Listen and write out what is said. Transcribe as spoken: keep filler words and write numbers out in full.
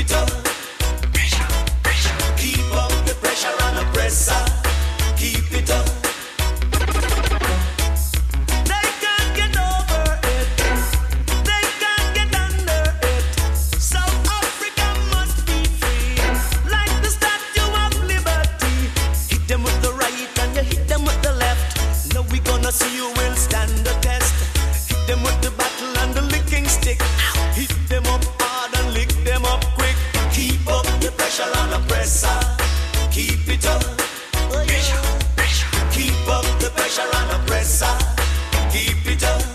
it up. Pressure, pressure. Keep up the pressure and the pressure. Keep it up. They can't get over it. They can't get under it. South Africa must be free, like the Statue of Liberty. Hit them with the right and you hit them with the left. Now we gonna see who will stand the test. Hit them with the battle and the licking stick. Hit them up hard and lick them up quick. Keep up the pressure and the pressure. Keep it up. Pressure, pressure. Keep up the pressure and the pressure. Keep it up.